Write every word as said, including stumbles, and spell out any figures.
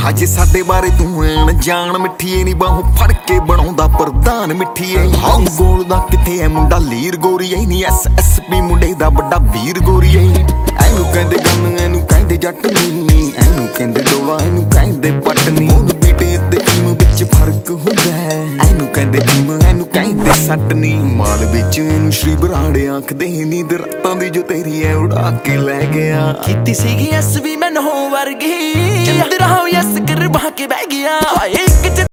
ਹਜੇ ਸਾਡੇ ਬਾਰੇ ਤੂੰ ਐਨ ਜਾਣ ਮਿੱਠੀਏ ਨੀ ਬਾਹੋਂ ਫੜ ਕੇ ਬਣਾਉਂਦਾ ਪ੍ਰਧਾਨ ਮਿੱਠੀਏ। ਹਾਂ ਗੋਲ ਦਾ ਕਿੱਥੇ ਐ ਮੁੰਡਾ ਲੀਰ ਗੋਰੀਏ ਨੀ ਐਸ ਐਸ ਪੀ ਮੁੰਡੇ ਦਾ ਵੱਡਾ ਵੀਰ ਗੋਰੀਏ। ਐਨੂੰ ਕਹਿੰਦੇ ਗੰਨ ਐਨੂੰ ਕਹਿੰਦੇ ਜੱਟ ਨੀ, ਐਨੂੰ ਕਹਿੰਦੇ ਡੋਲਾ ਐਨੂੰ ਕਹਿੰਦੇ ਪੱਟ ਨੀ। ਉਹਨੂੰ ਬੀਟੇ ਤੇ ਟੀਮ ਵਿੱਚ ਫਰਕ ਹੁੰਦਾ ਹੈ, ਐਨੂੰ ਕਹਿੰਦੇ ਟੀਮ ਐਨੂੰ ਕਹਿੰਦੇ ਸੱਟ ਨੀ। ਮਾਲ ਵਿੱਚ ਇਹਨੂੰ ਸ਼੍ਰੀ ਬਰਾੜੇ ਆਖਦੇ ਨੀ, ਦਰਾਤਾਂ ਦੀ ਜੋ ਤੇਰੀ ਐ ਉਡਾ ਕੇ ਲੈ ਗਿਆ। ਕੀਤੀ ਸੀਗੀ ਐਸ ਵੀ ਮੈਨੂੰ ਵਰਗੀ ਚੰਦਰਾ ਹੋ ਯਸ ਕਰ ਬਹਾ ਕੇ ਬਹਿ ਗਿਆ। ਹਾਏ